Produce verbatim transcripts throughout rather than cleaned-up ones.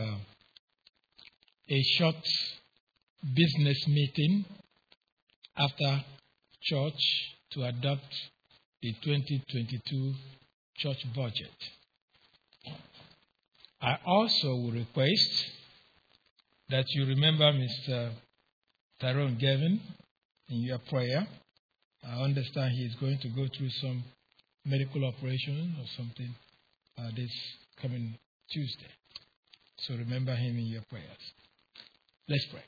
uh, a short business meeting after church to adopt the twenty twenty-two church budget. I also will request that you remember Mister Tyrone Gavin in your prayer. I understand he is going to go through some medical operation or something uh, this coming Tuesday. So remember him in your prayers. Let's pray.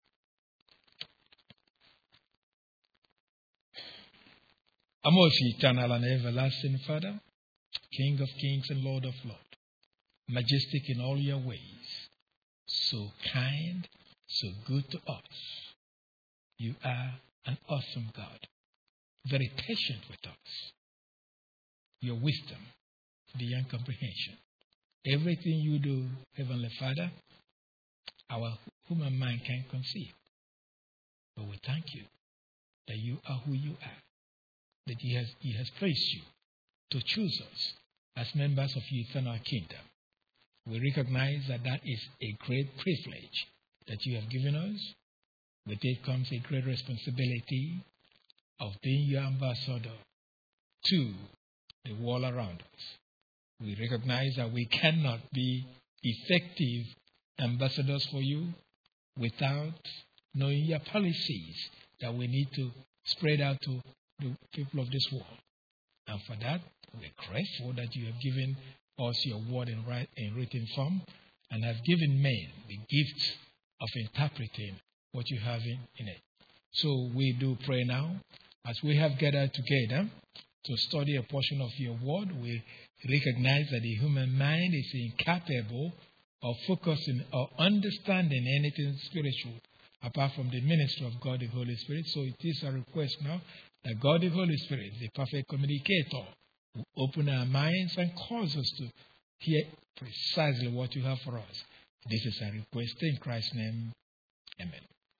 Our most eternal and everlasting Father, King of kings and Lord of lords, majestic in all your ways, so kind, so good to us. You are an awesome God, very patient with us. Your wisdom, beyond comprehension. Everything you do, Heavenly Father, our human mind can't conceive. But we thank you that you are who you are, that He has, he has placed you to choose us as members of your eternal kingdom. We recognize that that is a great privilege that you have given us. With it comes a great responsibility of being your ambassador to the world around us. We recognize that we cannot be effective ambassadors for you without knowing your policies that we need to spread out to the people of this world. And for that, we're grateful that you have given us your word in, write, in written form and have given men the gift of interpreting what you have in, in it. So we do pray now, as we have gathered together to study a portion of your word, we recognize that the human mind is incapable of focusing or understanding anything spiritual apart from the ministry of God the Holy Spirit. So it is a request now that God the Holy Spirit, the perfect communicator, will open our minds and cause us to hear precisely what you have for us. This is a request in Christ's name. Amen.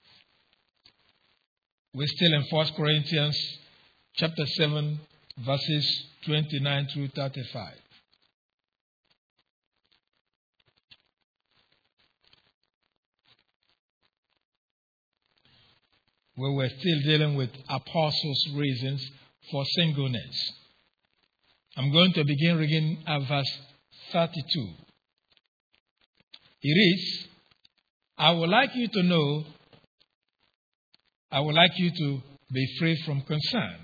We're still in First Corinthians chapter seven, verses twenty-nine through thirty-five. Where we're still dealing with apostles' reasons for singleness. I'm going to begin reading at verse thirty-two. It is, I would like you to know, I would like you to be free from concern.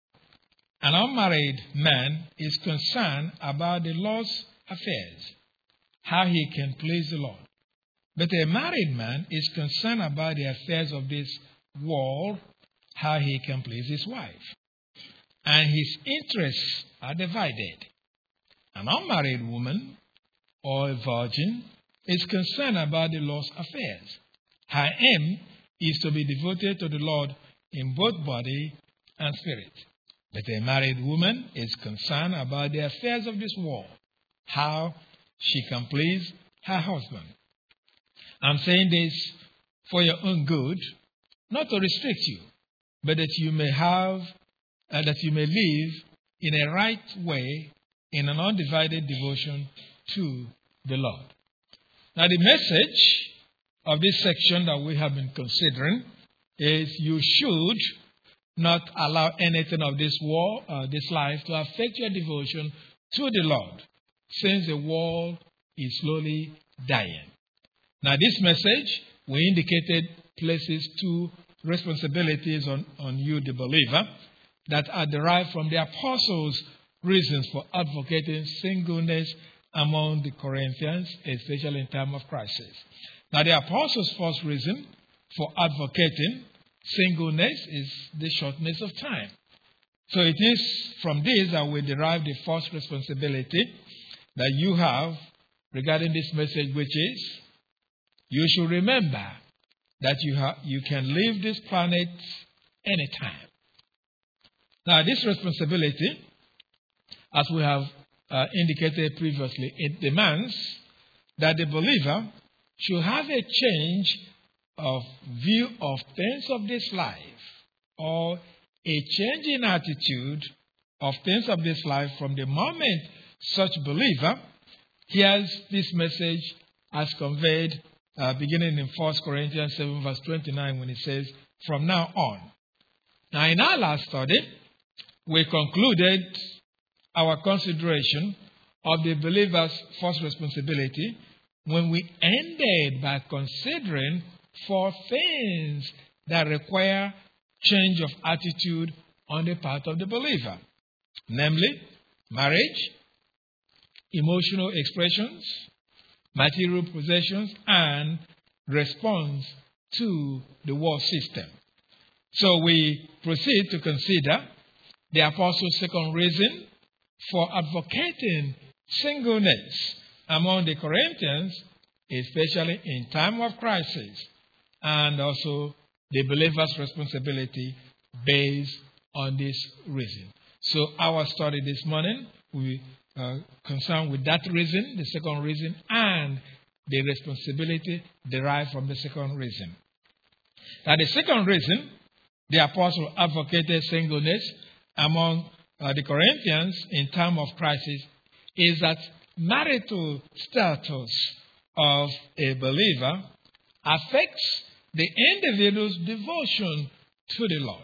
An unmarried man is concerned about the Lord's affairs, how he can please the Lord. But a married man is concerned about the affairs of this world, how he can please his wife. And his interests are divided. An unmarried woman or a virgin is concerned about the Lord's affairs. Her aim is to be devoted to the Lord in both body and spirit. But a married woman is concerned about the affairs of this world, how she can please her husband. I'm saying this for your own good, not to restrict you, but that you may have, uh, that you may live in a right way, in an undivided devotion to the Lord. Now, the message of this section that we have been considering is you should not allow anything of this world, uh, this life, to affect your devotion to the Lord, since the world is slowly dying. Now, this message, we indicated, places two responsibilities on, on you, the believer, that are derived from the apostles' reasons for advocating singleness among the Corinthians, especially in time of crisis. Now, the apostles' first reason for advocating singleness is the shortness of time. So it is from this that we derive the first responsibility that you have regarding this message, which is you should remember that you have you can leave this planet anytime. Now, this responsibility, as we have uh, indicated previously, it demands that the believer should have a change of view of things of this life, or a change in attitude of things of this life from the moment such believer hears this message as conveyed uh, beginning in First Corinthians seven, verse twenty-nine, when it says, from now on. Now, in our last study, we concluded our consideration of the believer's first responsibility when we ended by considering four things that require change of attitude on the part of the believer, namely marriage, emotional expressions, material possessions, and response to the world system. So we proceed to consider the apostle's second reason for advocating singleness among the Corinthians, especially in time of crisis, and also the believer's responsibility based on this reason. So our study this morning will be uh, concerned with that reason, the second reason, and the responsibility derived from the second reason. Now, the second reason the apostle advocated singleness among uh, the Corinthians in time of crisis is that marital status of a believer affects the individual's devotion to the Lord.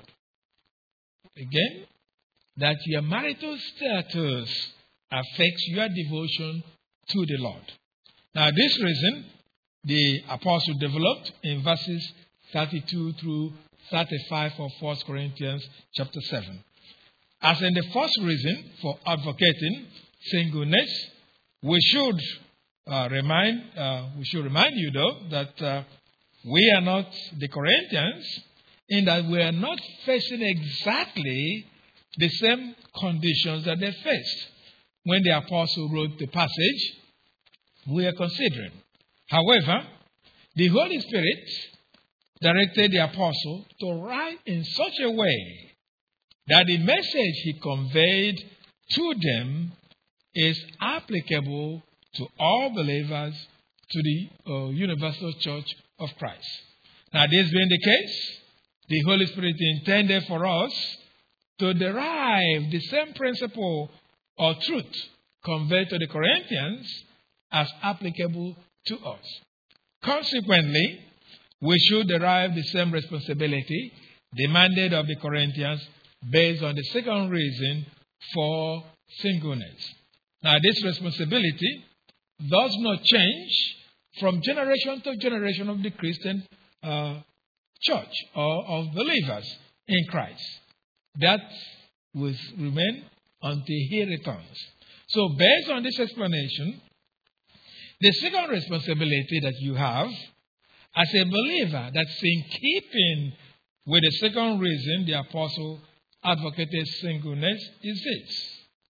Again, that your marital status affects your devotion to the Lord. Now, this reason the apostle developed in verses thirty-two through thirty-five of First Corinthians chapter seven. As in the first reason for advocating singleness, we should uh, remind uh, we should remind you though that uh, we are not the Corinthians, in that we are not facing exactly the same conditions that they faced when the apostle wrote the passage we are considering. However, the Holy Spirit directed the apostle to write in such a way that the message he conveyed to them is applicable to all believers, to the uh, universal church of Christ. Now, this being the case, the Holy Spirit intended for us to derive the same principle or truth conveyed to the Corinthians as applicable to us. Consequently, we should derive the same responsibility demanded of the Corinthians based on the second reason for singleness. Now, this responsibility does not change from generation to generation of the Christian uh, church or of believers in Christ. That will remain until he returns. So, based on this explanation, the second responsibility that you have as a believer that's in keeping with the second reason the apostle advocated singleness is this: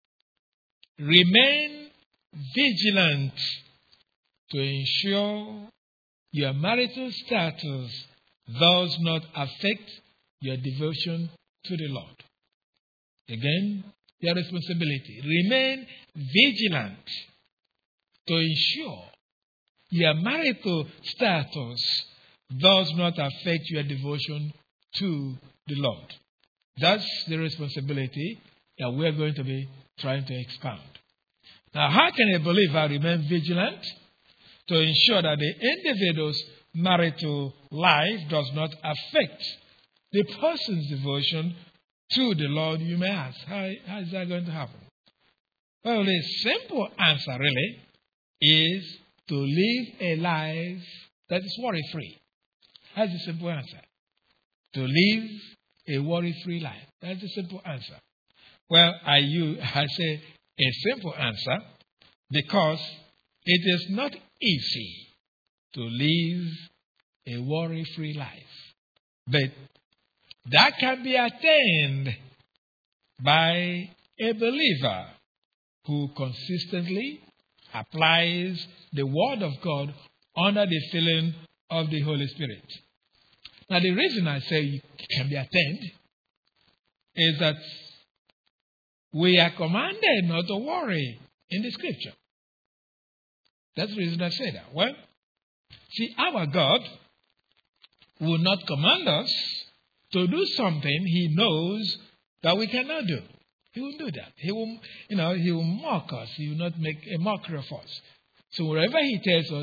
remain vigilant to ensure your marital status does not affect your devotion to the Lord. Again, your responsibility. Remain vigilant to ensure your marital status does not affect your devotion to the Lord. That's the responsibility that we're going to be trying to expound. Now, how can a believer remain vigilant to ensure that the individual's marital life does not affect the person's devotion to the Lord, you may ask? How, how is that going to happen? Well, the simple answer really is to live a life that is worry-free. That's the simple answer. To live a worry-free life. That's the simple answer. Well, I, use, I say a simple answer because it is not easy to live a worry-free life. But that can be attained by a believer who consistently applies the Word of God under the filling of the Holy Spirit. Now, the reason I say it can be attained is that we are commanded not to worry in the Scripture. That's the reason I say that. Well, see, our God will not command us to do something He knows that we cannot do. He will do that. He will, you know, He will mock us. He will not make a mockery of us. So wherever He tells us,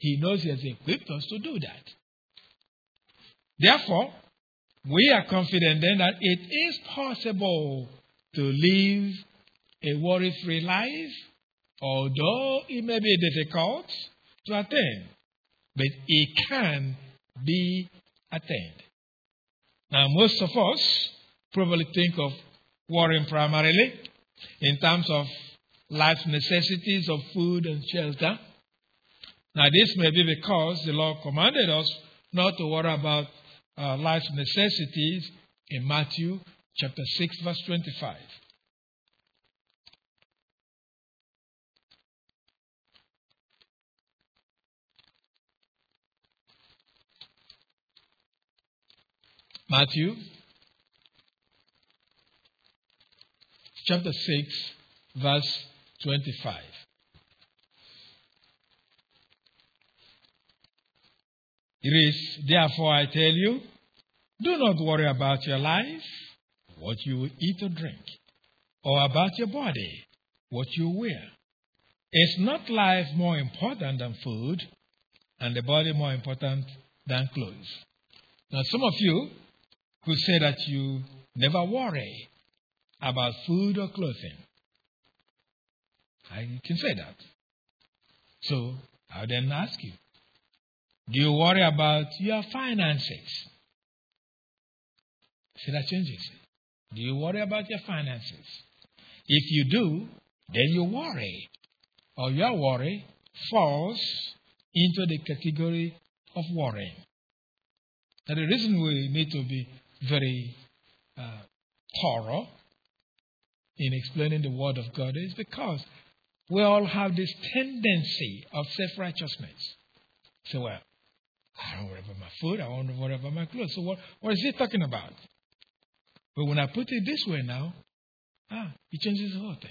He knows He has equipped us to do that. Therefore, we are confident then that it is possible to live a worry-free life, although it may be difficult to attain, but it can be attained. Now, most of us probably think of worrying primarily in terms of life's necessities of food and shelter. Now, this may be because the Lord commanded us not to worry about uh, life's necessities in Matthew chapter six, verse twenty-five. Matthew chapter six, verse twenty-five. It is, therefore I tell you, do not worry about your life, what you will eat or drink, or about your body, what you wear. Is not life more important than food, and the body more important than clothes? Now, some of you could say that you never worry about food or clothing. I can say that. So, I'll then ask you, do you worry about your finances? See, that changes it. Do you worry about your finances? If you do, then you worry, or your worry falls into the category of worrying. Now, the reason we need to be very uh, thorough in explaining the Word of God is because we all have this tendency of self-righteousness. So, well, I don't worry about my food, I don't worry about my clothes. So what, what is he talking about? But when I put it this way now, ah, it changes the whole thing.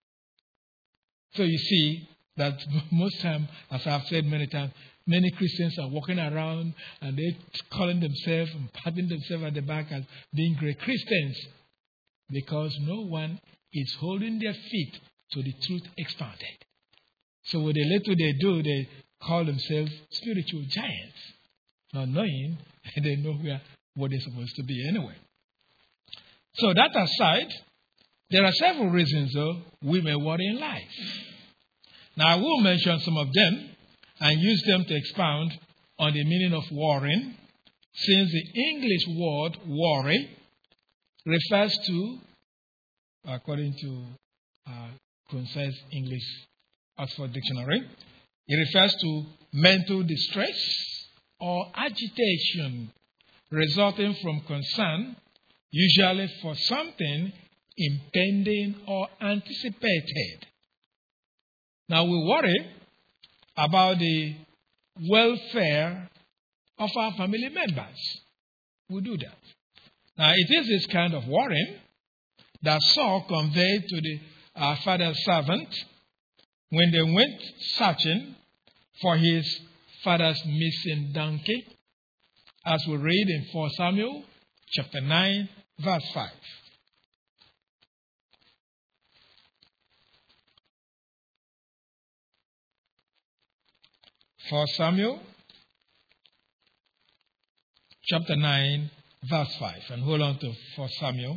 So you see that most time, as I've said many times, many Christians are walking around and they're calling themselves and patting themselves at the back as being great Christians because no one is holding their feet to the truth expounded. So what the little they do, they call themselves spiritual giants, not knowing they know where what they're supposed to be anyway. So that aside, there are several reasons, though, we may worry in life. Now, I will mention some of them and use them to expound on the meaning of worrying, since the English word worry refers to, according to uh, Concise English Oxford Dictionary, it refers to mental distress or agitation resulting from concern, usually for something impending or anticipated. Now we worry about the welfare of our family members. We do that. Now it is this kind of worrying that Saul conveyed to the uh, father's servant when they went searching for his father's missing donkey, as we read in First Samuel chapter nine, verse five. First Samuel chapter nine, verse five. And hold on to First Samuel.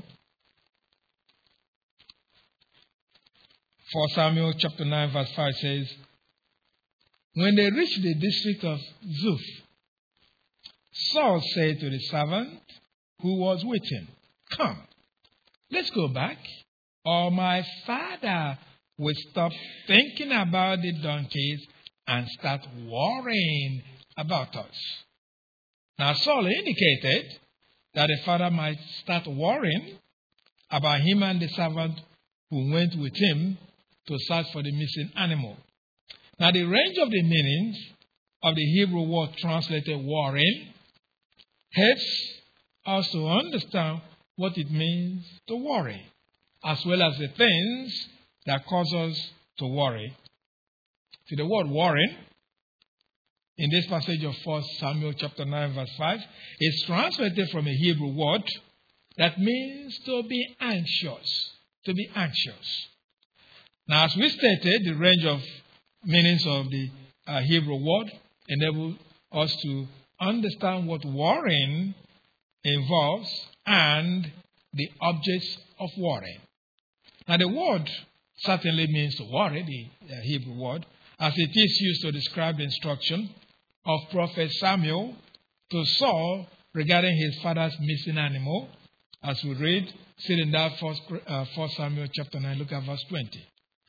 First Samuel chapter nine, verse five says, when they reached the district of Zuph, Saul said to the servant who was with him, come, let's go back, or my father will stop thinking about the donkeys and start worrying about us. Now Saul indicated that the father might start worrying about him and the servant who went with him to search for the missing animal. Now the range of the meanings of the Hebrew word translated worrying helps us to understand what it means to worry, as well as the things that cause us to worry. See, the word worrying in this passage of First Samuel chapter nine, verse five, is translated from a Hebrew word that means to be anxious. To be anxious. Now, as we stated, the range of meanings of the uh, Hebrew word enable us to understand what warring involves and the objects of warring. Now, the word certainly means to worry, the Hebrew word, as it is used to describe the instruction of Prophet Samuel to Saul regarding his father's missing animal. As we read, still in that first, uh, first Samuel chapter nine, look at verse twenty.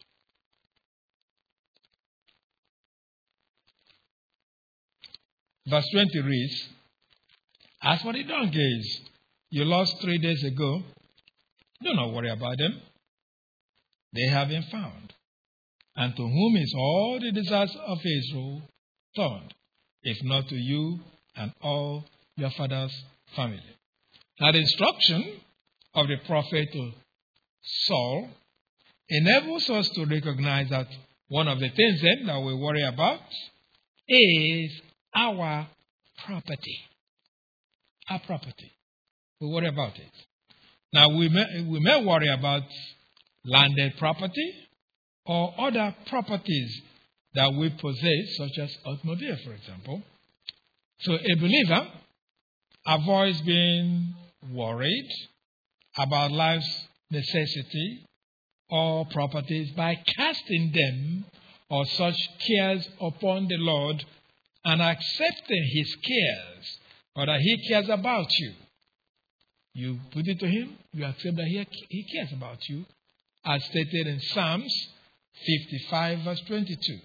Verse twenty reads, "As for the donkeys you lost three days ago, do not worry about them. They have been found. And to whom is all the desires of Israel turned, if not to you and all your father's family?" Now, the instruction of the prophet to Saul enables us to recognize that one of the things then that we worry about is our property. Our property. We worry about it. Now, we may, we may worry about landed property or other properties that we possess, such as automobile, for example. So a believer avoids being worried about life's necessity or properties by casting them or such cares upon the Lord and accepting his cares, or that he cares about you. You put it to him, you accept that he, he cares about you, as stated in Psalms fifty-five, verse twenty-two.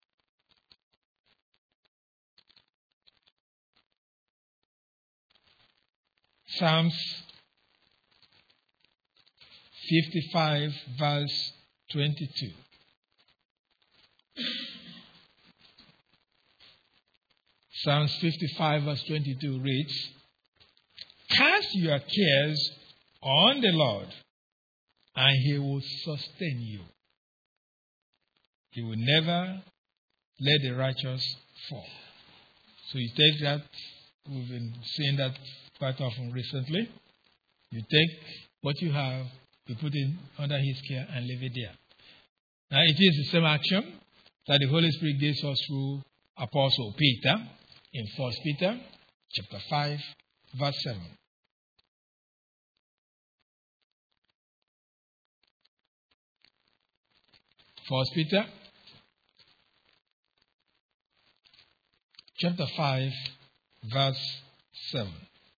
Psalms fifty-five, verse twenty-two. Psalms fifty-five, verse twenty-two reads, "Cast your cares on the Lord, and he will sustain you. He will never let the righteous fall." So you take that, we've been seeing that quite often recently. You take what you have, you put it under his care and leave it there. Now, it is the same action that the Holy Spirit gives us through Apostle Peter in First Peter chapter five, verse seven. First Peter chapter five, verse seven.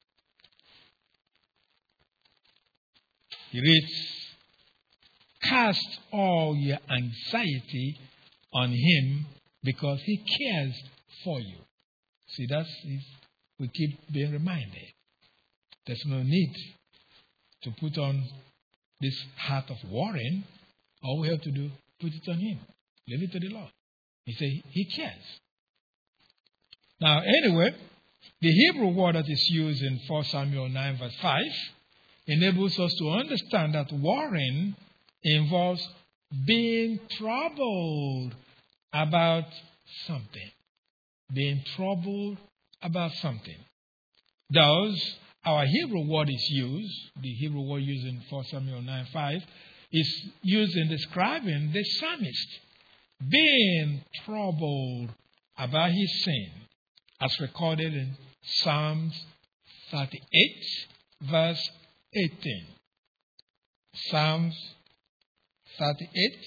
He reads, "Cast all your anxiety on him because he cares for you." See, that's it. We keep being reminded. There's no need to put on this heart of worrying. All we have to do, put it on him. Leave it to the Lord. He says he cares. Now, anyway, the Hebrew word that is used in First Samuel nine, verse five, enables us to understand that worrying involves being troubled about something. Being troubled about something. Thus, our Hebrew word is used, the Hebrew word used in First Samuel nine, five, is used in describing the psalmist being troubled about his sin, as recorded in Psalms thirty-eight, verse eighteen. Psalms thirty-eight,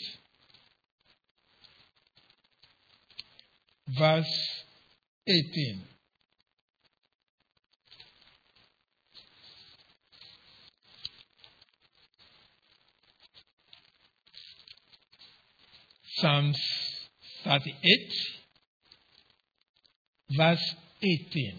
verse eighteen. Psalms thirty-eight, verse eighteen.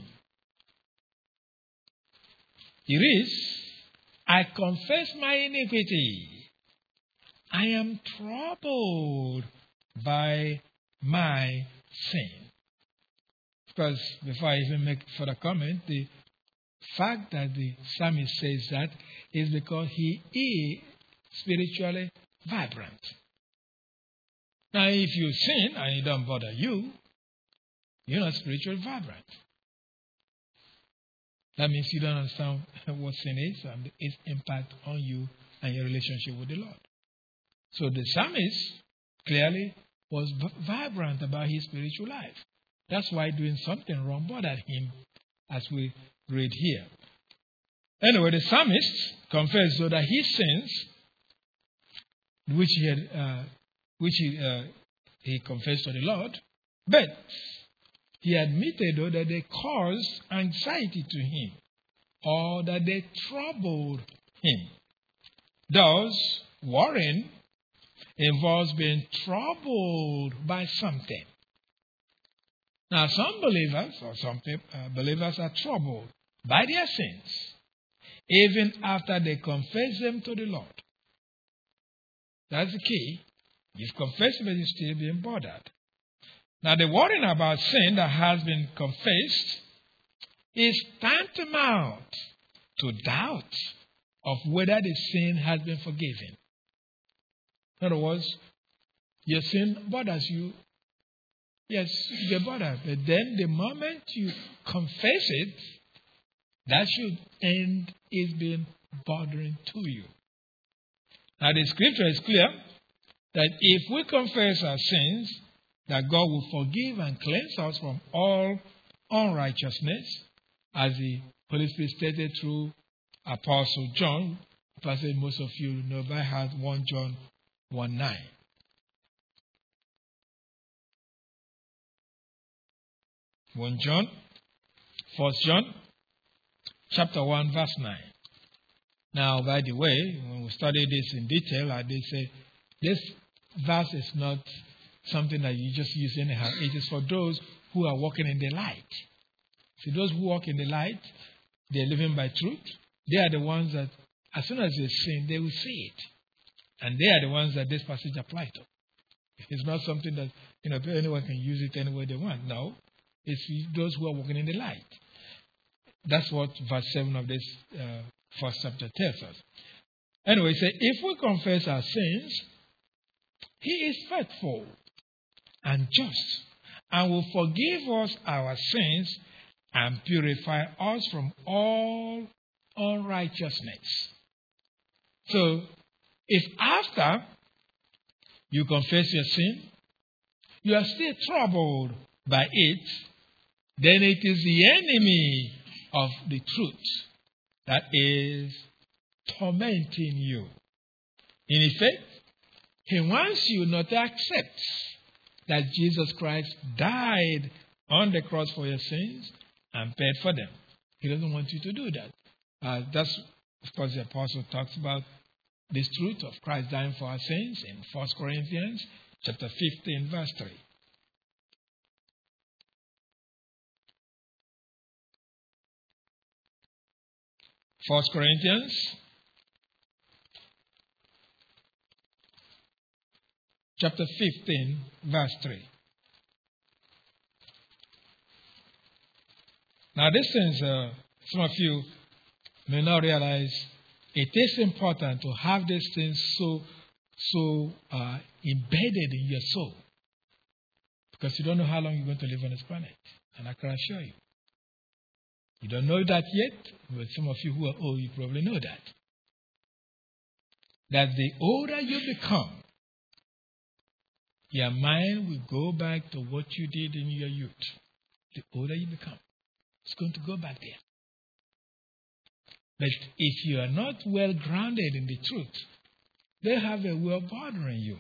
It is, "I confess my iniquity. I am troubled by my sin." Because before I even make further comment, the fact that the psalmist says that is because he is spiritually vibrant. Now, if you sin and it don't bother you, you're not spiritually vibrant. That means you don't understand what sin is and its impact on you and your relationship with the Lord. So the psalmist clearly was vibrant about his spiritual life. That's why doing something wrong bothered him, as we read here. Anyway, the psalmist confessed so that his sins, which he had, uh, which he, uh, he confessed to the Lord, but he admitted though that they caused anxiety to him, or that they troubled him. Thus, worrying involves being troubled by something. Now, some believers, or some people, uh, believers are troubled by their sins, even after they confess them to the Lord. That's the key. You've confessed, but you're still being bothered. Now, the worrying about sin that has been confessed is tantamount to doubt of whether the sin has been forgiven. In other words, your sin bothers you. Yes, you get bothered. But then the moment you confess it, that should end it being bothering to you. Now the scripture is clear that if we confess our sins, that God will forgive and cleanse us from all unrighteousness, as the Holy Spirit stated through Apostle John, a passage most of you know by heart, First John one nine. First John, First John, chapter one, verse nine. Now, by the way, when we study this in detail, I did say this verse is not something that you just use anyhow. It is for those who are walking in the light. See, those who walk in the light, they're living by truth. They are the ones that, as soon as they sin, they will see it. And they are the ones that this passage applies to. It's not something that, you know, anyone can use it any way they want. No. It's those who are walking in the light. That's what verse seven of this uh, first chapter tells us. Anyway, say, if we confess our sins, He is faithful and just, and will forgive us our sins and purify us from all unrighteousness. So, if after you confess your sin, you are still troubled by it, then it is the enemy of the truth that is tormenting you. In effect, he wants you not to accept that Jesus Christ died on the cross for your sins and paid for them. He doesn't want you to do that. Uh, that's, of course, the apostle talks about this truth of Christ dying for our sins in First Corinthians chapter fifteen, verse three. First Corinthians chapter fifteen, verse three. Now, this things, uh, some of you may not realize it is important to have these things so, so uh, embedded in your soul, because you don't know how long you're going to live on this planet. And I can assure you, you don't know that yet, but some of you who are old, you probably know that. That the older you become, your mind will go back to what you did in your youth. The older you become, it's going to go back there. But if you are not well grounded in the truth, they have a way of bothering you.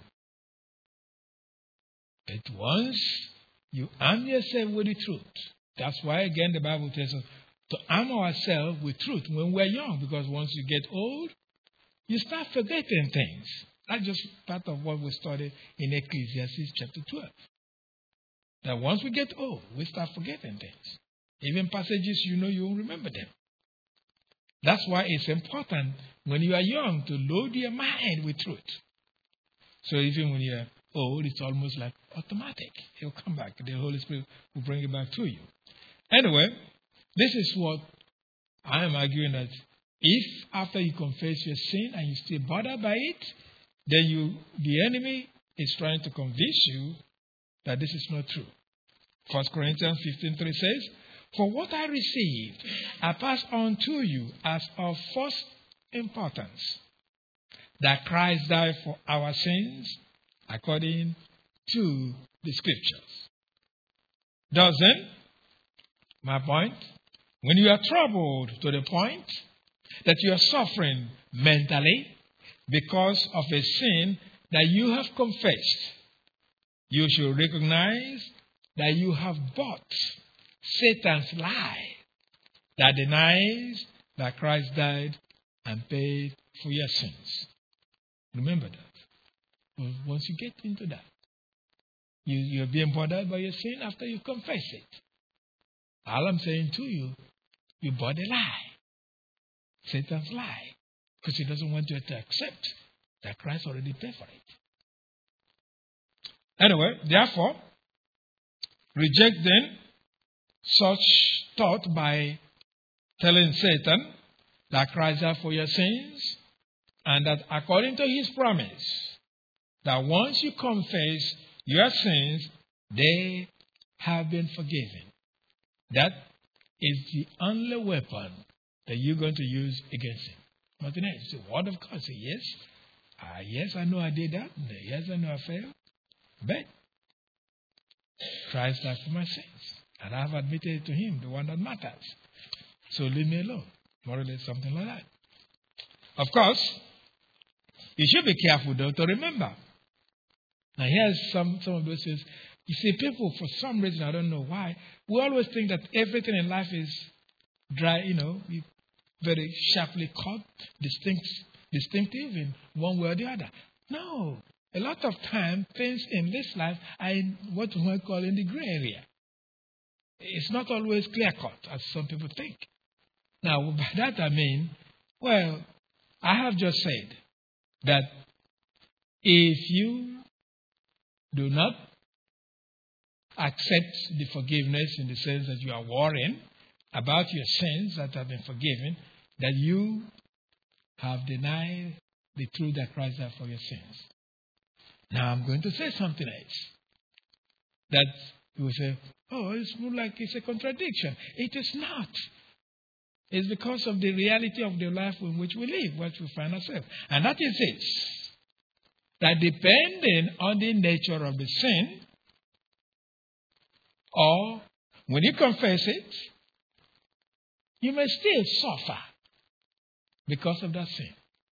But once you arm yourself with the truth, that's why, again, the Bible tells us to arm ourselves with truth when we're young, because once you get old, you start forgetting things. That's just part of what we studied in Ecclesiastes chapter twelve. That once we get old, we start forgetting things. Even passages you know, you won't remember them. That's why it's important when you are young to load your mind with truth. So even when you're old, it's almost like automatic. It will come back. The Holy Spirit will bring it back to you. Anyway, this is what I am arguing, that if after you confess your sin and you still bothered by it, then you, the enemy is trying to convince you that this is not true. First Corinthians fifteen three says, "For what I received, I pass on to you as of first importance, that Christ died for our sins according to the Scriptures." doesn't, my point, when you are troubled to the point that you are suffering mentally because of a sin that you have confessed, you should recognize that you have bought Satan's lie that denies that Christ died and paid for your sins. Remember that. Once you get into that, you, you're being bothered by your sin after you confess it. All I'm saying to you, you bought a lie. Satan's lie. Because he doesn't want you to accept that Christ already paid for it. Anyway, therefore, rejecting such thought by telling Satan that Christ died for your sins, and that according to his promise, that once you confess your sins, they have been forgiven. That is the only weapon that you're going to use against him. Nothing else. It's the word of God. Say, yes, uh, yes, I know I did that. Yes, I know I failed. But Christ died for my sins. And I have admitted to him, the one that matters. So leave me alone. More or less something like that. Of course, you should be careful, though, to remember. Now, here's some, some of those things. You see, people, for some reason, I don't know why, we always think that everything in life is dry, you know, very sharply cut, distinct, distinctive in one way or the other. No. A lot of time, things in this life are in what we might call in the gray area. It's not always clear-cut, as some people think. Now, by that I mean, well, I have just said that if you do not accept the forgiveness in the sense that you are worrying about your sins that have been forgiven, that you have denied the truth that Christ died for your sins. Now I'm going to say something else. That you will say, oh, it's more like it's a contradiction. It is not. It's because of the reality of the life in which we live, what we find ourselves. And that is it. That depending on the nature of the sin, or when you confess it, you may still suffer because of that sin.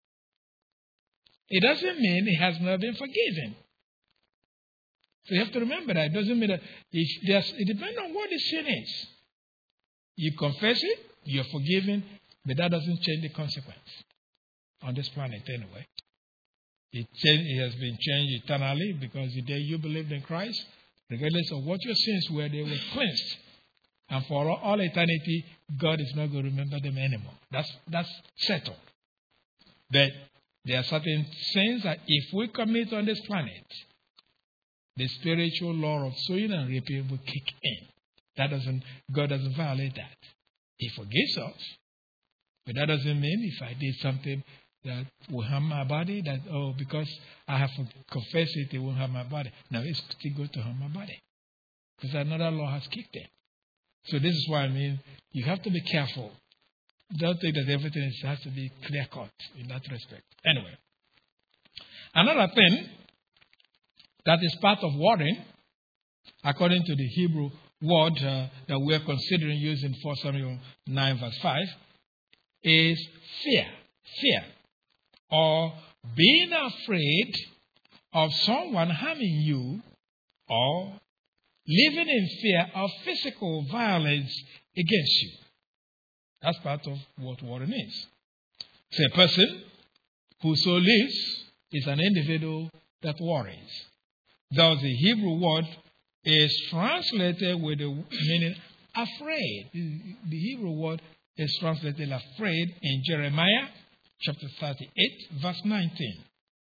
It doesn't mean it has not been forgiven. So you have to remember that. It doesn't mean that if there's, it depends on what the sin is. You confess it, you're forgiven, but that doesn't change the consequence on this planet anyway. It, change, it has been changed eternally because the day you believed in Christ, regardless of what your sins were, they were cleansed. And for all eternity, God is not going to remember them anymore. That's, that's settled. But there are certain sins that if we commit on this planet, the spiritual law of sowing and reaping will kick in. That doesn't, God doesn't violate that. He forgives us. But that doesn't mean if I did something that will harm my body, that, oh, because I have confessed it, it won't harm my body. No, it's still going to harm my body. Because another law has kicked in. So this is why I mean, you have to be careful. Don't think that everything is, has to be clear-cut in that respect. Anyway, another thing that is part of worrying, according to the Hebrew word uh, that we are considering using First Samuel nine verse five, is fear. Fear. Or being afraid of someone harming you, or living in fear of physical violence against you. That's part of what worrying is. So a person who so lives is an individual that worries. Thus the Hebrew word is translated with the meaning afraid. The Hebrew word is translated afraid in Jeremiah chapter thirty-eight, verse nineteen.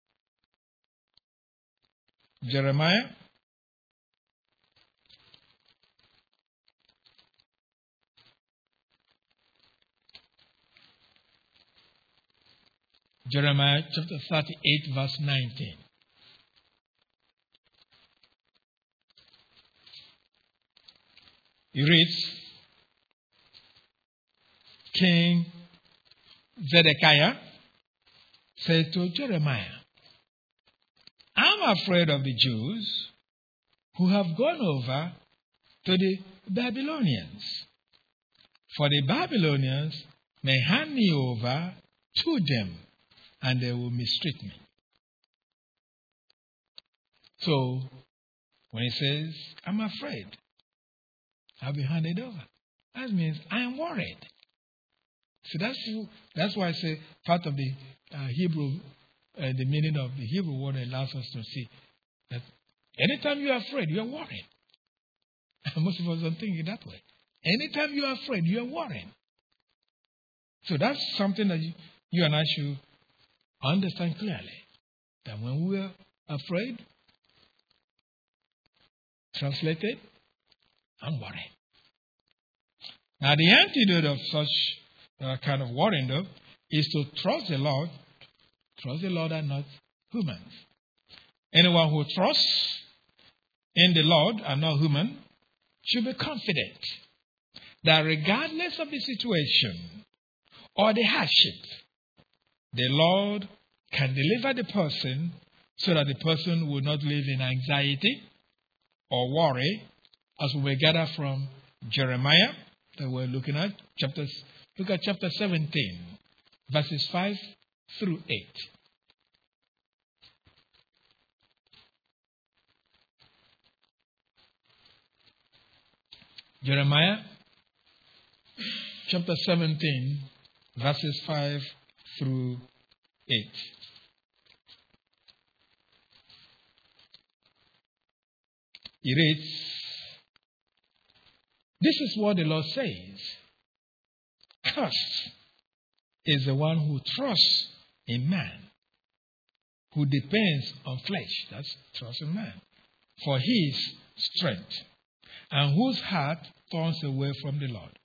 Jeremiah Jeremiah chapter thirty-eight, verse nineteen. He reads, King Zedekiah said to Jeremiah, I'm afraid of the Jews who have gone over to the Babylonians. For the Babylonians may hand me over to them, and they will mistreat me. So, when he says, I'm afraid, I'll be handed over, that means I am worried. So that's, that's why I say part of the uh, Hebrew, uh, the meaning of the Hebrew word allows us to see that anytime you are afraid, you are worried. Most of us don't think it that way. Anytime you are afraid, you are worried. So that's something that you, you and I should understand clearly. That when we are afraid, translated, I'm worried. Now the antidote of such uh, kind of worrying though is to trust the Lord. Trust the Lord and not humans. Anyone who trusts in the Lord and not human should be confident that regardless of the situation or the hardship, the Lord can deliver the person so that the person will not live in anxiety or worry, as we will gather from Jeremiah that we're looking at. Chapters, look at chapter seventeen, verses five through eight. Jeremiah chapter seventeen, verses five through eight. He reads, this is what the Lord says. Cursed is the one who trusts in man, who depends on flesh, that's trust in man, for his strength, and whose heart turns away from the Lord.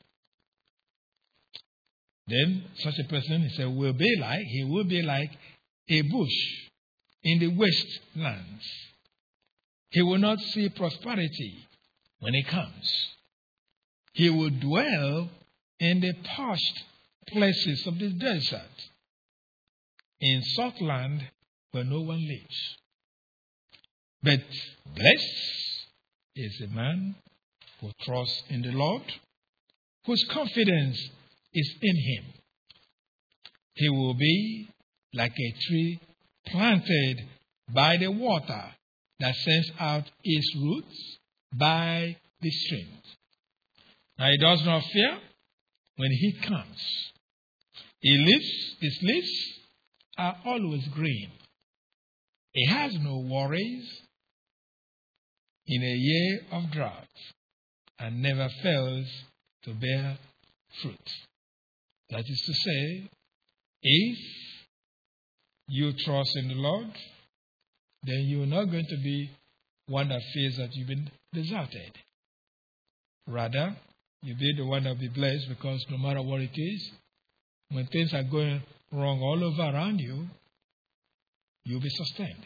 Then such a person, he said, will be like, he will be like a bush in the wastelands. He will not see prosperity when it comes. He will dwell in the parched places of the desert, in salt land where no one lives. But blessed is the man who trusts in the Lord, whose confidence is in him. He will be like a tree planted by the water that sends out its roots by the streams. Now he does not fear when heat comes. His leaves, his leaves are always green. He has no worries in a year of drought and never fails to bear fruit. That is to say, if you trust in the Lord, then you are not going to be one that feels that you've been deserted. Rather, you'll be the one that will be blessed, because no matter what it is, when things are going wrong all over around you, you'll be sustained.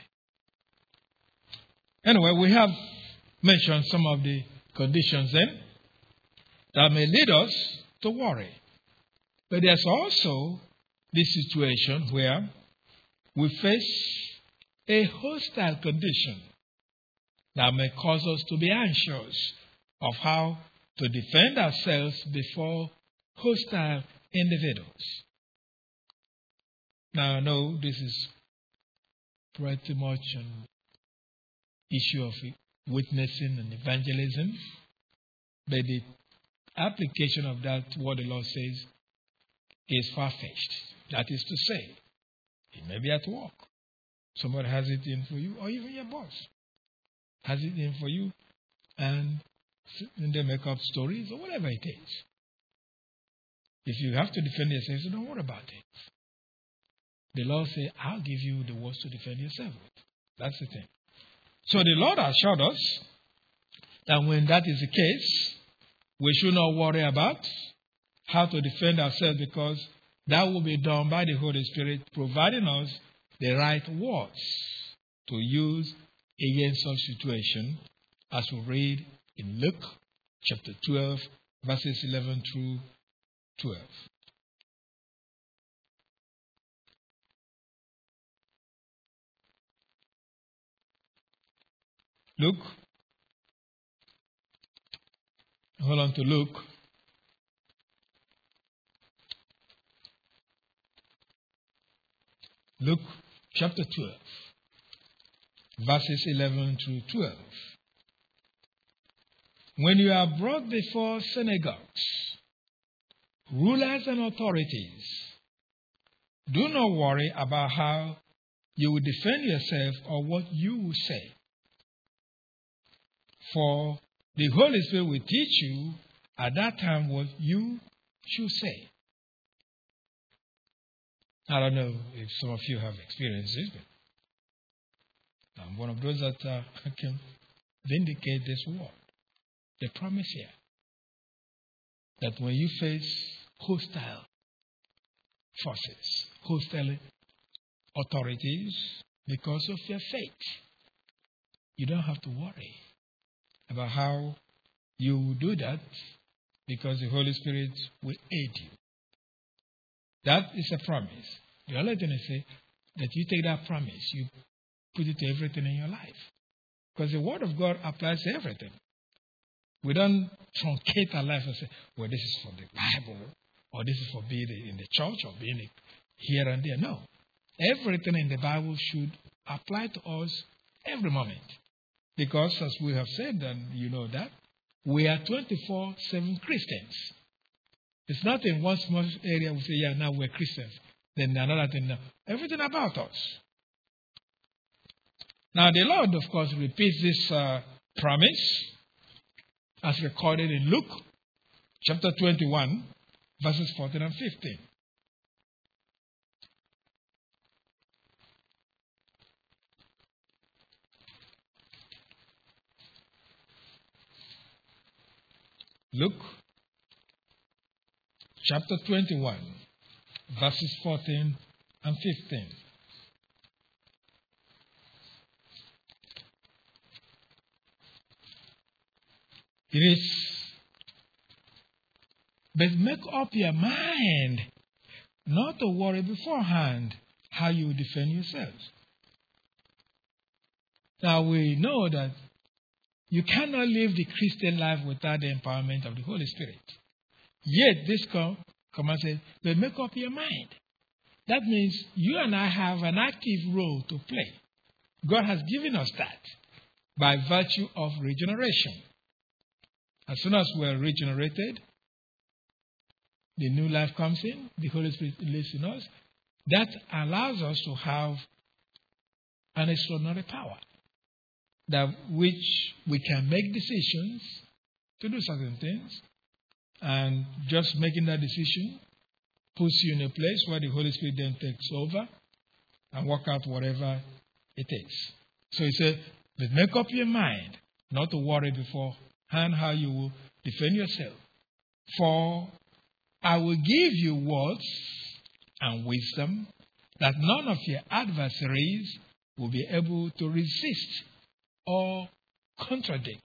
Anyway, we have mentioned some of the conditions then that may lead us to worry. But there's also this situation where we face a hostile condition that may cause us to be anxious of how to defend ourselves before hostile individuals. Now, I know this is pretty much an issue of witnessing and evangelism, but the application of that, what the Lord says, is far-fetched. That is to say, it may be at work. Somebody has it in for you, or even your boss has it in for you, and they make up stories or whatever it is. If you have to defend yourself, so don't worry about it. The Lord says, I'll give you the words to defend yourself with. That's the thing. So the Lord assured us that when that is the case, we should not worry about how to defend ourselves, because that will be done by the Holy Spirit providing us the right words to use against such situation, as we read in Luke chapter twelve, verses eleven through twelve. Luke Hold on to Luke. Luke chapter twelve, verses eleven through twelve. When you are brought before synagogues, rulers and authorities, do not worry about how you will defend yourself or what you will say. For the Holy Spirit will teach you at that time what you should say. I don't know if some of you have experienced this, but I'm one of those that uh, can vindicate this word. The promise here that when you face hostile forces, hostile authorities, because of your faith, you don't have to worry about how you will do that, because the Holy Spirit will aid you. That is a promise. The only thing is say that you take that promise, you put it to everything in your life. Because the Word of God applies to everything. We don't truncate our life and say, well, this is for the Bible, or this is for being in the church, or being here and there. No. Everything in the Bible should apply to us every moment. Because, as we have said, and you know that, we are twenty-four seven Christians. It's not in one small area we say, yeah, now we're Christians. Then another thing, no. Everything about us. Now, the Lord, of course, repeats this uh, promise as recorded in Luke chapter twenty-one, verses fourteen and fifteen. Luke chapter twenty-one, verses fourteen and fifteen. It is, but make up your mind not to worry beforehand how you defend yourselves. Now we know that you cannot live the Christian life without the empowerment of the Holy Spirit. Yet this command says, but make up your mind. That means you and I have an active role to play. God has given us that by virtue of regeneration. As soon as we are regenerated, the new life comes in, the Holy Spirit lives in us. That allows us to have an extraordinary power, that which we can make decisions to do certain things, and just making that decision puts you in a place where the Holy Spirit then takes over and work out whatever it takes. So he said, but make up your mind not to worry beforehand how you will defend yourself. For I will give you words and wisdom that none of your adversaries will be able to resist or contradict.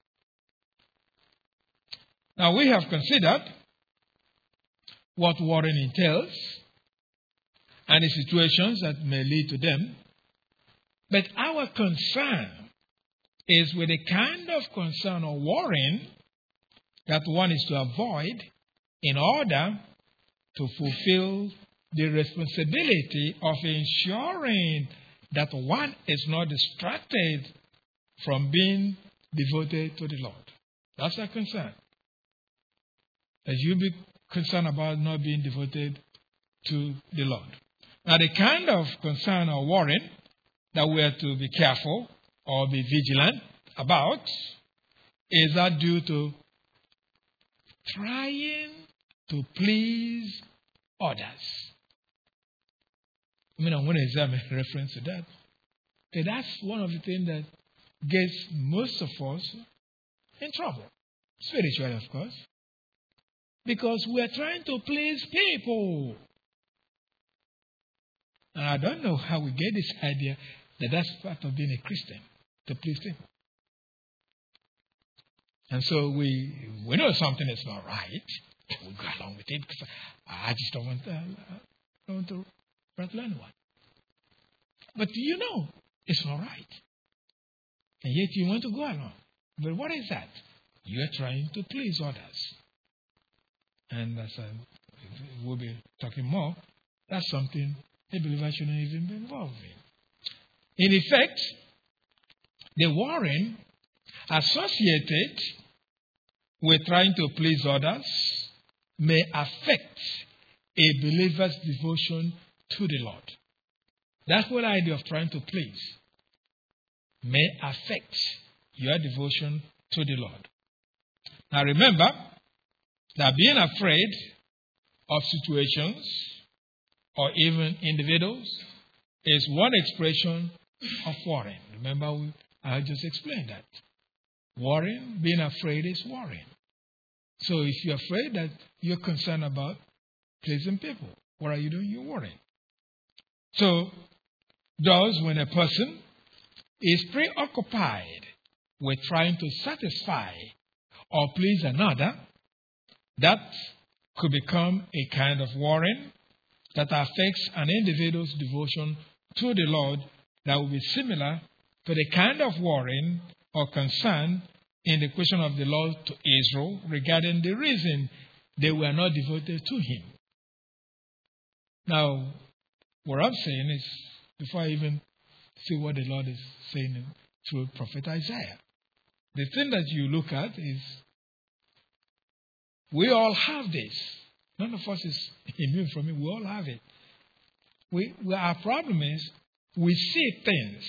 Now we have considered what worrying entails and the situations that may lead to them. But our concern is with the kind of concern or worrying that one is to avoid in order to fulfill the responsibility of ensuring that one is not distracted from being devoted to the Lord. That's our concern. That you be concerned about not being devoted to the Lord. Now, the kind of concern or worrying that we are to be careful or be vigilant about is that due to trying to please others. I mean, I'm going to examine reference to that. But that's one of the things that gets most of us in trouble. Spiritually, of course. Because we're trying to please people. And I don't know how we get this idea that that's part of being a Christian, to please people. And so we we know something is not right. We go along with it because I just don't want, uh, I don't want to rattle anyone. But you know it's not right. And yet you want to go along. But what is that? you are trying to please others. And as I will be talking more, that's something a believer shouldn't even be involved in. In effect, the warring associated with trying to please others may affect a believer's devotion to the Lord. That whole idea of trying to please may affect your devotion to the Lord. Now remember that being afraid of situations or even individuals is one expression of worrying. Remember, we, I just explained that. Worrying, being afraid is worrying. So if you're afraid that you're concerned about pleasing people, what are you doing? You're worrying. So, thus, when a person is preoccupied with trying to satisfy or please another, that could become a kind of worrying that affects an individual's devotion to the Lord that will be similar to the kind of worrying or concern in the question of the Lord to Israel regarding the reason they were not devoted to him. Now, what I'm saying is, before I even see what the Lord is saying through Prophet Isaiah, the thing that you look at is, we all have this. None of us is immune from it. We all have it. We, we, our problem is, we see things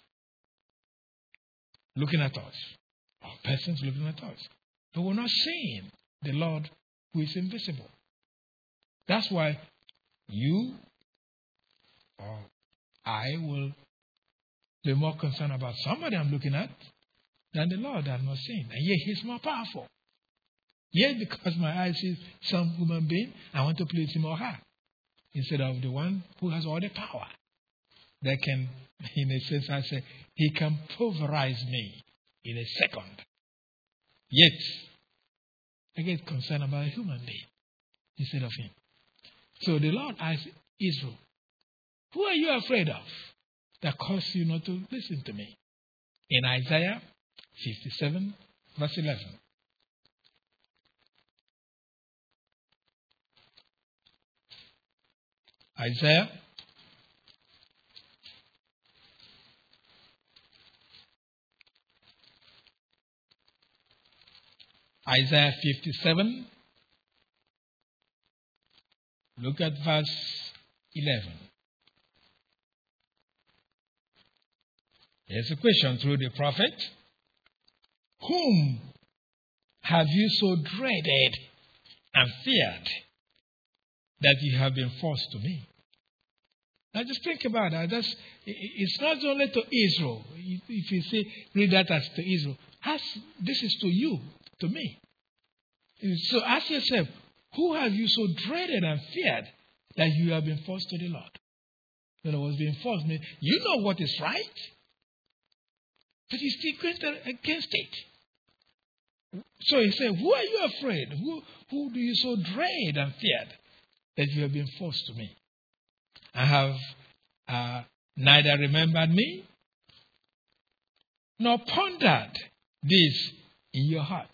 looking at us, or persons looking at us, but we're not seeing the Lord who is invisible. That's why you or I will be more concerned about somebody I'm looking at than the Lord I'm not seeing. And yet he's more powerful. Yet because my eyes see some human being, I want to please him or her, instead of the one who has all the power. That can, in a sense, I say, he can pulverize me in a second. Yet, I get concerned about a human being instead of him. So the Lord asked Israel, who are you afraid of that caused you not to listen to me? In Isaiah fifty-seven, verse eleven. Isaiah Isaiah fifty-seven, look at verse eleven. Here's a question through the prophet. Whom have you so dreaded and feared that you have been forced to me? Now just think about that. That's, it's not only to Israel. If you say, read that as to Israel, as, this is to you, to me. So ask yourself, who have you so dreaded and feared that you have been forced to the Lord? In other words, being forced means you know what is right, but you still go against it. So he said, who are you afraid? Who, who do you so dread and feared that you have been forced to me? I have uh, neither remembered me nor pondered this in your hearts.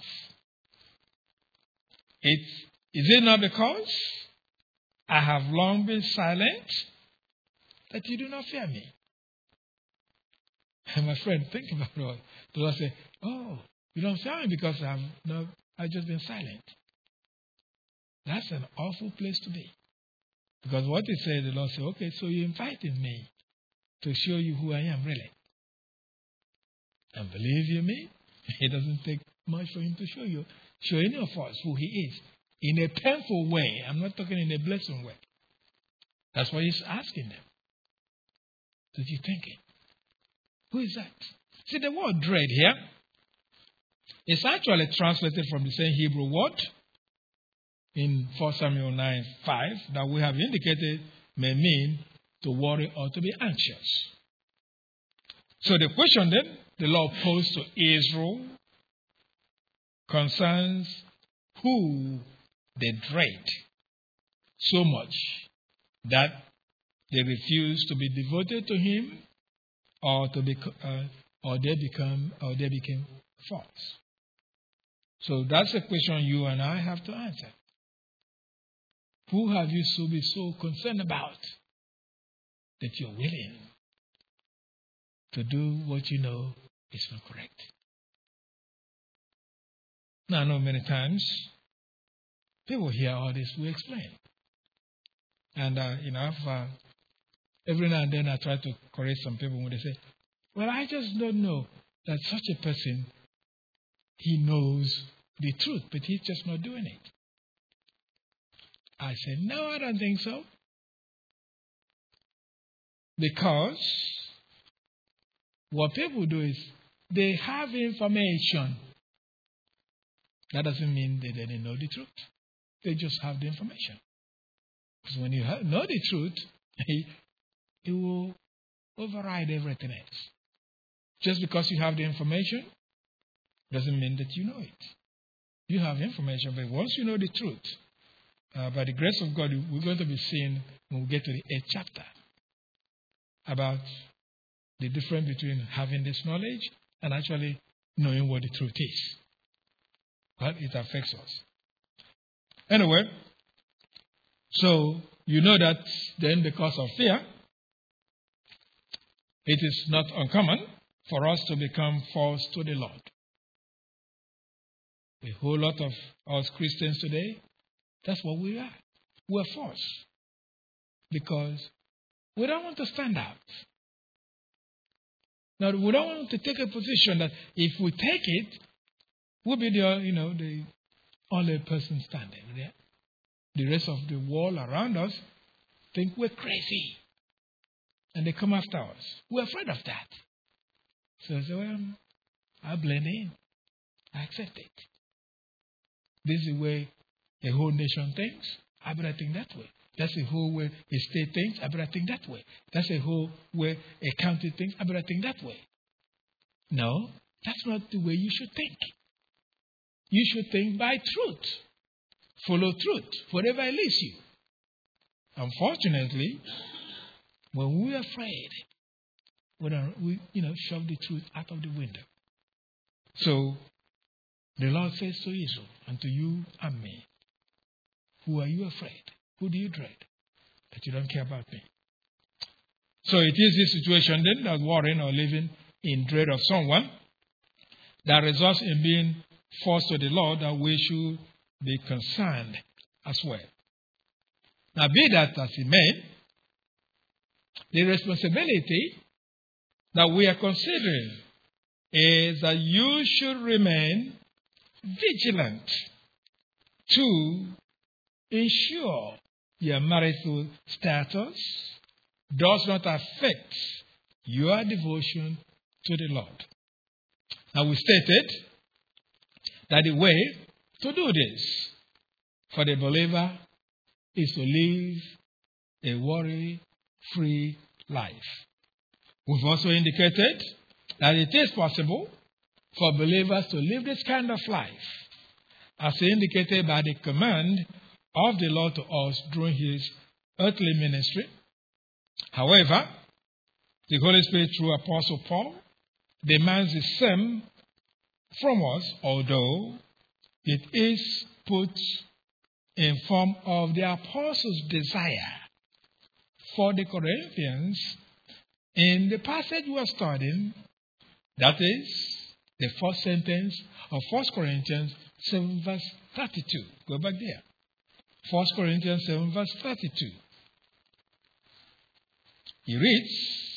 It's, is it not because I have long been silent that you do not fear me? And my friend, think about it. The Lord say, oh, you don't fear me because I've, no, I've just been silent. That's an awful place to be. Because what he said, the Lord said, okay, so you invited me to show you who I am really. And believe you me, it doesn't take much for him to show you, show any of us who he is. In a painful way. I'm not talking in a blessing way. That's why he's asking them. Did you think it? Who is that? See, the word dread here is actually translated from the same Hebrew word in First Samuel nine five that we have indicated may mean to worry or to be anxious. So the question then the Lord posed to Israel concerns who they dread so much that they refuse to be devoted to him or to be, uh, or they become or they became false. So that's a question you and I have to answer. Who have you so be so concerned about that you're willing to do what you know is not correct? Now, I know many times people hear all this, we explain. And, uh, you know, I've, uh, every now and then I try to correct some people when they say, well, I just don't know that such a person, he knows the truth, but he's just not doing it. I said, no, I don't think so. Because what people do is they have information. That doesn't mean that they know the truth. They just have the information. Because when you know the truth, it will override everything else. Just because you have the information doesn't mean that you know it. You have information, but once you know the truth, uh, by the grace of God, we're going to be seeing when we get to the eighth chapter about the difference between having this knowledge and actually knowing what the truth is. But it affects us. Anyway, so you know that then because of fear, it is not uncommon for us to become false to the Lord. A whole lot of us Christians today, that's what we are. We're false. Because we don't want to stand out. Now, we don't want to take a position that if we take it, we'll be the, you know, the only person standing there. The rest of the world around us think we're crazy. And they come after us. We're afraid of that. So I say, well, I blend in. I accept it. This is the way a whole nation thinks. I better think that way. That's the whole way a state thinks. I better think that way. That's the whole way a county thinks. I better think that way. No, that's not the way you should think. You should think by truth. Follow truth, wherever it leads you. Unfortunately, when we're afraid, we, don't, we you know, shove the truth out of the window. So, the Lord says to Israel, and to you and me, who are you afraid? Who do you dread? That you don't care about me. So it is this situation then that worrying or living in dread of someone that results in being false to the Lord, that we should be concerned as well. Now, be that as it may, the responsibility that we are considering is that you should remain vigilant to ensure your marital status does not affect your devotion to the Lord. Now, we stated that the way to do this for the believer is to live a worry-free life. We've also indicated that it is possible for believers to live this kind of life, as indicated by the command of the Lord to us during his earthly ministry. However, the Holy Spirit through Apostle Paul demands the same from us, although it is put in form of the apostle's desire for the Corinthians in the passage we are studying, that is the first sentence of First Corinthians seven verse thirty-two. Go back there. First Corinthians seven verse thirty-two. He reads,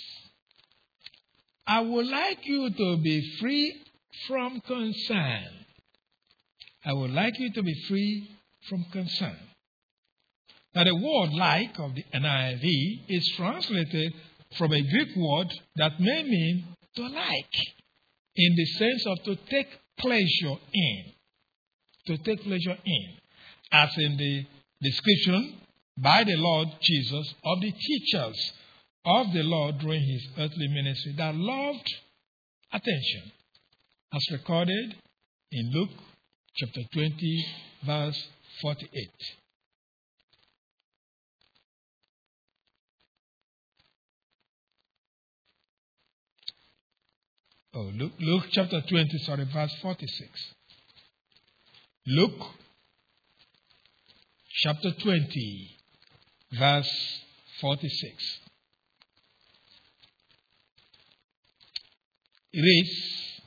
I would like you to be free from concern. I would like you to be free from concern. Now, the word like of the N I V is translated from a Greek word that may mean to like, in the sense of to take pleasure in. To take pleasure in. As in the description by the Lord Jesus of the teachers of the Lord during his earthly ministry that loved attention, as recorded in Luke chapter twenty, verse forty-eight. Oh, Luke, Luke chapter twenty, sorry, verse forty-six. Luke chapter twenty, verse forty-six. It reads,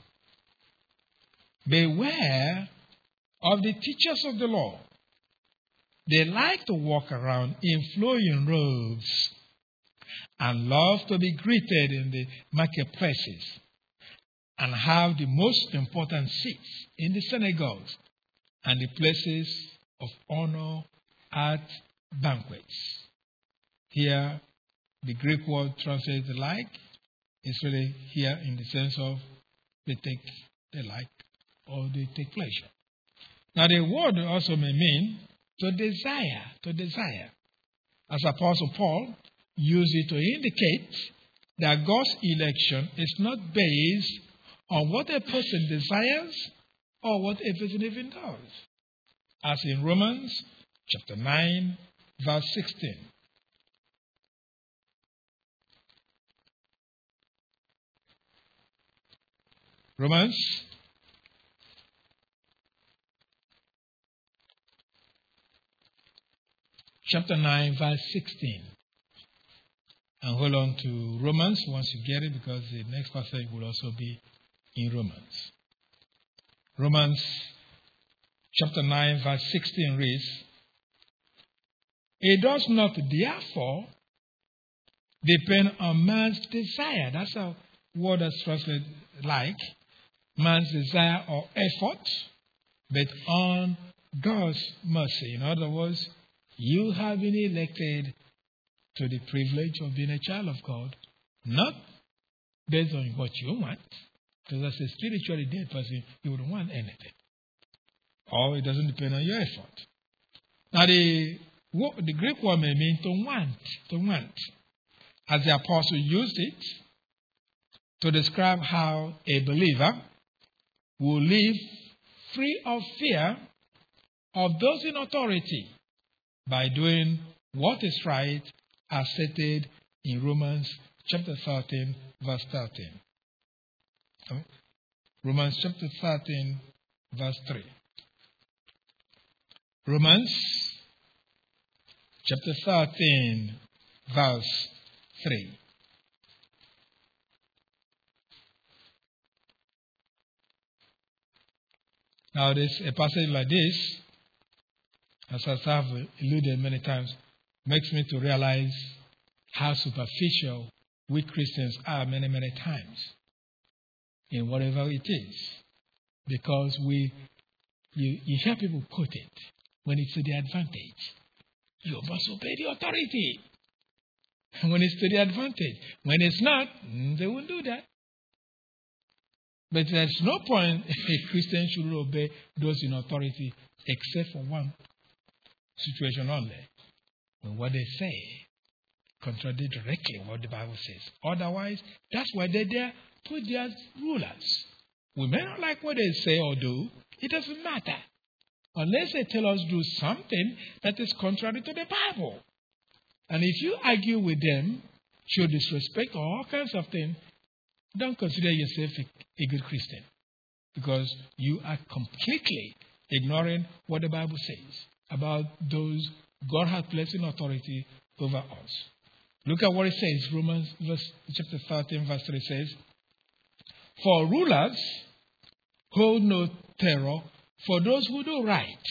"Beware of the teachers of the law. They like to walk around in flowing robes and love to be greeted in the marketplaces and have the most important seats in the synagogues and the places of honor at banquets." Here, the Greek word translated like is really here in the sense of they take, they like, or they take pleasure. Now, the word also may mean to desire, to desire. As Apostle Paul used it to indicate that God's election is not based on what a person desires or what a person even does. As in Romans chapter nine, verse sixteen. Romans chapter nine, verse sixteen. And hold on to Romans once you get it, because the next passage will also be in Romans. Romans chapter nine, verse sixteen reads, "It does not therefore depend on man's desire." That's a word that's translated like man's desire or effort, but on God's mercy. In other words, you have been elected to the privilege of being a child of God, not based on what you want, because as a spiritually dead person, you wouldn't want anything. Or it doesn't depend on your effort. Now, the, the Greek word may mean to want, to want, as the apostle used it to describe how a believer will live free of fear of those in authority by doing what is right, as stated in Romans chapter thirteen, verse thirteen. Romans chapter thirteen, verse three. Romans chapter thirteen, verse three. Now, this a passage like this, as I have alluded many times, makes me to realize how superficial we Christians are many, many times in whatever it is. Because we, you, you hear people quote it when it's to their advantage. You must obey the authority. When it's to their advantage. When it's not, they won't do that. But there's no point a Christian should obey those in authority except for one situation only. When what they say contradict directly what the Bible says. Otherwise, that's why they're there, put their rulers. We may not like what they say or do. It doesn't matter. Unless they tell us to do something that is contrary to the Bible. And if you argue with them, show disrespect or all kinds of things, don't consider yourself a, a good Christian. Because you are completely ignoring what the Bible says about those God has placed in authority over us. Look at what it says. Romans verse, chapter thirteen, verse three says, "For rulers hold no terror for those who do right."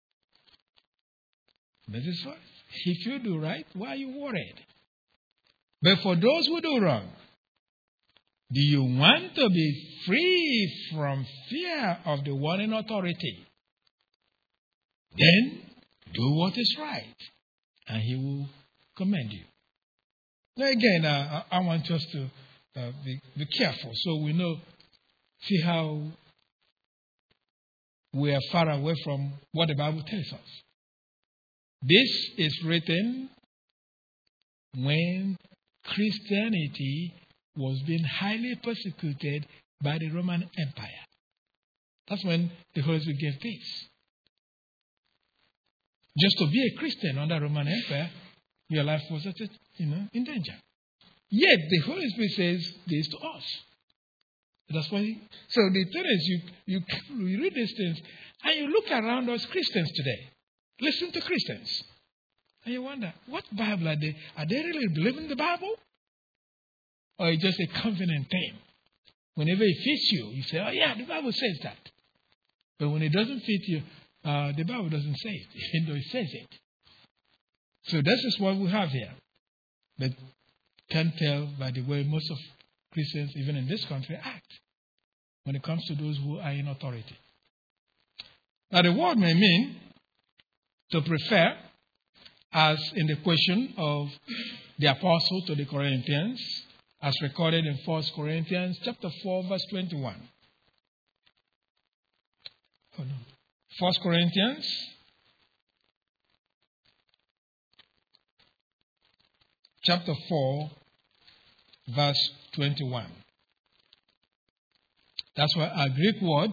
This is what? If you do right, why are you worried? But for those who do wrong, do you want to be free from fear of the one in authority? Then do what is right, and he will commend you. Now again, uh, I want us to uh, be, be careful so we know, see how we are far away from what the Bible tells us. This is written when Christianity was being highly persecuted by the Roman Empire. That's when the Holy Spirit gave peace. Just to be a Christian under Roman Empire, your life was at, you know, in danger. Yet the Holy Spirit says this to us. That's why. He, so the thing is, you, you you read these things and you look around us Christians today. Listen to Christians, and you wonder, what Bible are they? Are they really believing the Bible, or it's just a convenient thing? Whenever it fits you, you say, "Oh yeah, the Bible says that." But when it doesn't fit you, uh, the Bible doesn't say it, even though it says it. So this is what we have here. But can't tell by the way most of Christians, even in this country, act when it comes to those who are in authority. Now, the word may mean to prefer, as in the question of the apostle to the Corinthians, as recorded in First Corinthians chapter four, verse twenty-one. Oh, no. First Corinthians chapter four, verse twenty-one. That's why our Greek word,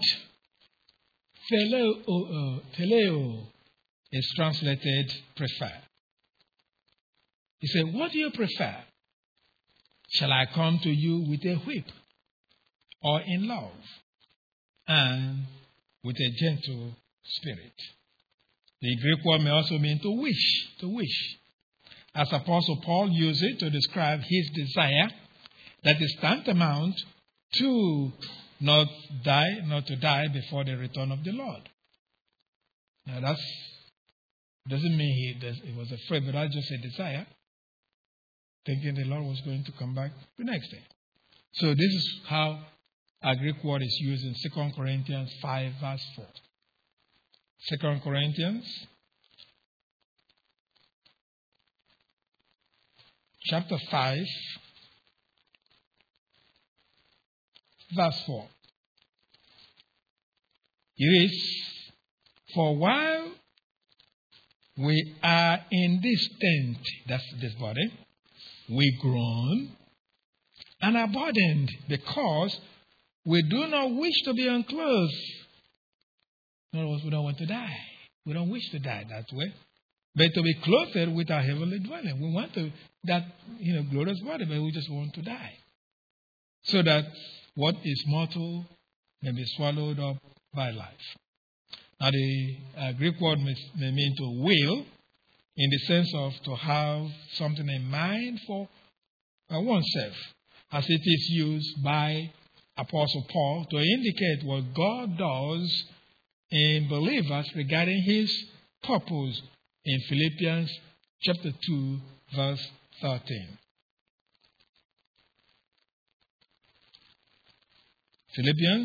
phileo, phileo, is translated prefer. He said, what do you prefer? Shall I come to you with a whip, or in love, and with a gentle spirit? The Greek word may also mean to wish, to wish. As Apostle Paul used it to describe his desire that is tantamount to not die, not to die before the return of the Lord. Now that doesn't mean he, does, he was afraid, but that's just a desire, thinking the Lord was going to come back the next day. So this is how our Greek word is used in Second Corinthians five, verse four. Second Corinthians chapter five, verse four. It is, for while we are in this tent, that's this body, we groan and are burdened because we do not wish to be unclothed. In other words, we don't want to die. We don't wish to die that way. But to be clothed with our heavenly dwelling. We want to, that, you know, glorious body, but we just want to die. So that what is mortal may be swallowed up by life. Now, the uh, Greek word may, may mean to will, in the sense of to have something in mind for uh, oneself, as it is used by Apostle Paul to indicate what God does in believers regarding his purpose in Philippians chapter two, verse thirteen. Philippians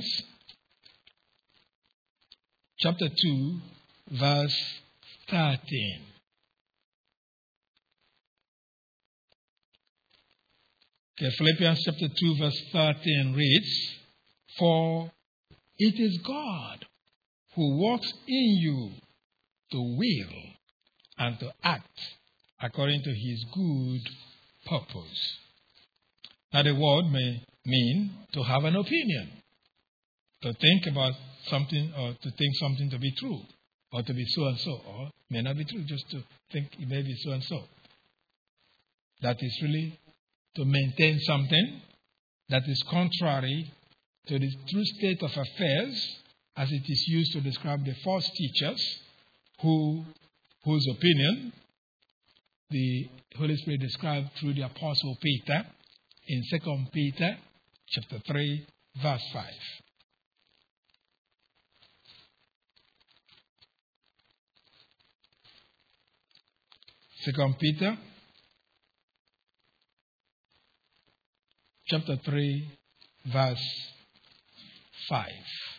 chapter two, verse thirteen. Okay, Philippians chapter two, verse thirteen reads, for it is God who works in you to will and to act according to his good purpose. Now the word may mean to have an opinion, to think about something, or to think something to be true, or to be so and so, or may not be true, just to think it may be so and so. That is really to maintain something that is contrary to the true state of affairs, as it is used to describe the false teachers who, whose opinion the Holy Spirit described through the Apostle Peter in Second Peter chapter three, verse five. Second Peter chapter three, verse five.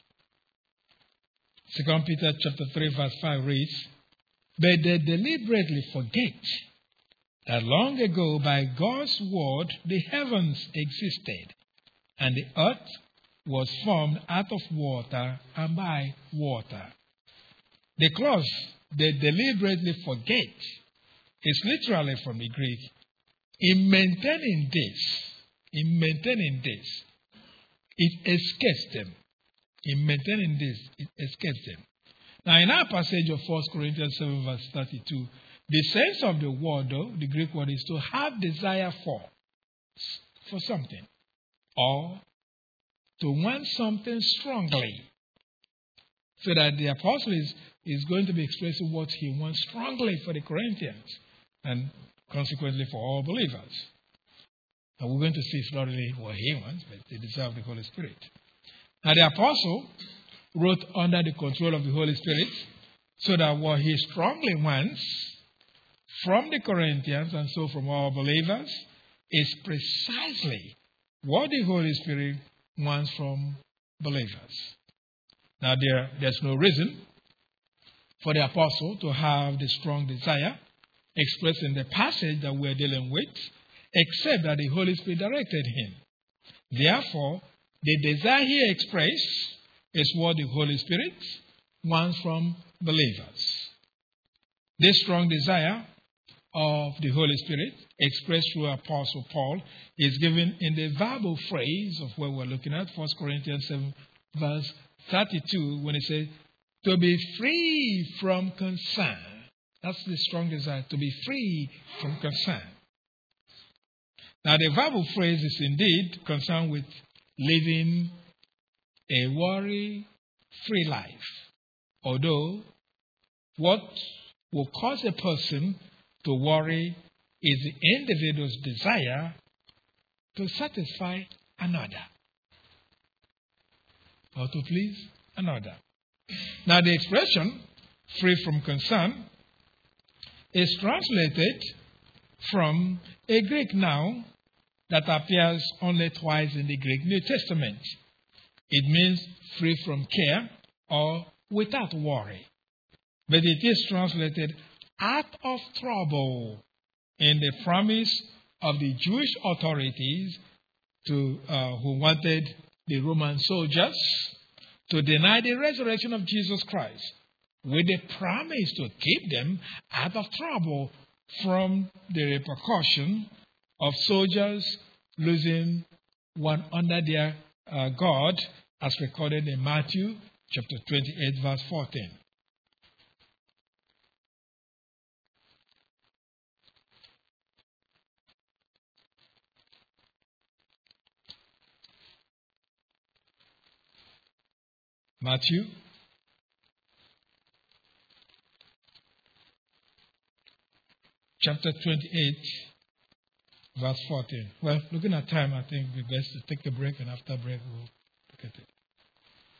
Second Peter chapter three, verse five reads, but they deliberately forget that long ago by God's word the heavens existed, and the earth was formed out of water and by water. The clause, they deliberately forget, is literally from the Greek, in maintaining this, in maintaining this, it escapes them. In maintaining this, it escapes them. Now, in our passage of First Corinthians seven, verse thirty-two, the sense of the word, though, the Greek word, is to have desire for, for something, or to want something strongly. So that the apostle is, is going to be expressing what he wants strongly for the Corinthians and consequently for all believers. And we're going to see it's not really what he wants, but they deserve the Holy Spirit. Now the apostle wrote under the control of the Holy Spirit so that what he strongly wants from the Corinthians and so from all believers is precisely what the Holy Spirit wants from believers. Now, there, there's no reason for the apostle to have the strong desire expressed in the passage that we're dealing with, except that the Holy Spirit directed him. Therefore, the desire he expressed is what the Holy Spirit wants from believers. This strong desire of the Holy Spirit, expressed through Apostle Paul, is given in the verbal phrase of what we're looking at, First Corinthians seven, verse thirty-two, when it says, to be free from concern. That's the strong desire, to be free from concern. Now, the verbal phrase is indeed concerned with living a worry-free life. Although, what will cause a person to worry is the individual's desire to satisfy another or to please another. Now, the expression free from concern is translated from a Greek noun that appears only twice in the Greek New Testament. It means free from care or without worry. But it is translated out of trouble in the promise of the Jewish authorities to uh, who wanted the Roman soldiers to deny the resurrection of Jesus Christ, with the promise to keep them out of trouble from the repercussion of soldiers losing one under their uh, God, as recorded in Matthew chapter twenty-eight, verse fourteen. Matthew chapter twenty-eight, verse fourteen. Well, looking at time, I think we're best to take a break, and after break, we'll look at it.